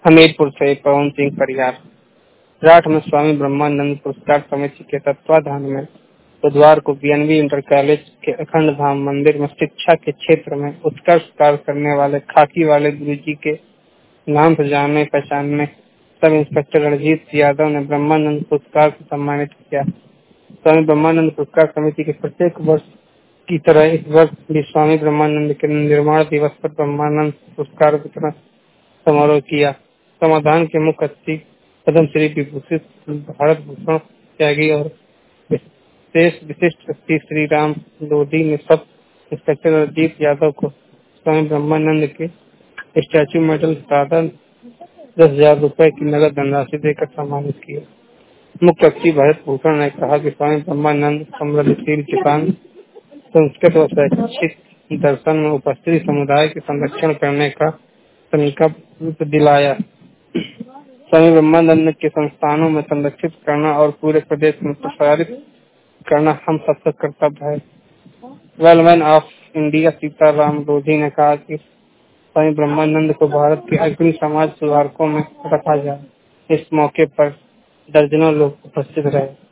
हमीरपुर से पवन सिंह परिहार। राठ में स्वामी ब्रह्मानंद पुरस्कार समिति के तत्वाधान में बुधवार को बीएनबी इंटर कॉलेज के अखंड धाम मंदिर में शिक्षा के क्षेत्र में उत्कृष्ट कार्य करने वाले खाकी वाले गुरुजी के नाम से जाने पहचाने सब इंस्पेक्टर रणजीत यादव ने ब्रह्मानंद पुरस्कार से सम्मानित किया। स्वामी ब्रह्मानंद पुरस्कार समिति के प्रत्येक वर्ष की तरह इस वर्ष भी स्वामी ब्रह्मानंद के निर्माण दिवस पर ब्रह्मानंद पुरस्कार वितरण समारोह किया। समाधान के मुख्य अतिथि पद्मश्री विभूषित भारत भूषण त्यागी और विशिष्ट व्यक्ति श्री राम लोधी ने सब इंस्पेक्टर अजीत यादव को स्वामी ब्रह्मानंद के स्टैच्यू मेडल साधन 10,000 रुपए की नगद धनराशि देकर सम्मानित किया। मुख्य अतिथि भारत भूषण ने कहा कि स्वामी ब्रह्मानंद समृद्धशील किसान संस्कृत और शैक्षिक दर्शन में उपस्थित समुदाय के संरक्षण करने का संकल्प दिलाया। स्वामी ब्रह्मानंद के संस्थानों में संरक्षित करना और पूरे प्रदेश में प्रसारित करना हम सबका कर्तव्य है। Wellman of India Sitaram Lodhi ने कहा कि स्वामी ब्रह्मानंद को भारत के अग्रणी समाज सुधारकों में रखा जाए। इस मौके पर दर्जनों लोग उपस्थित रहे।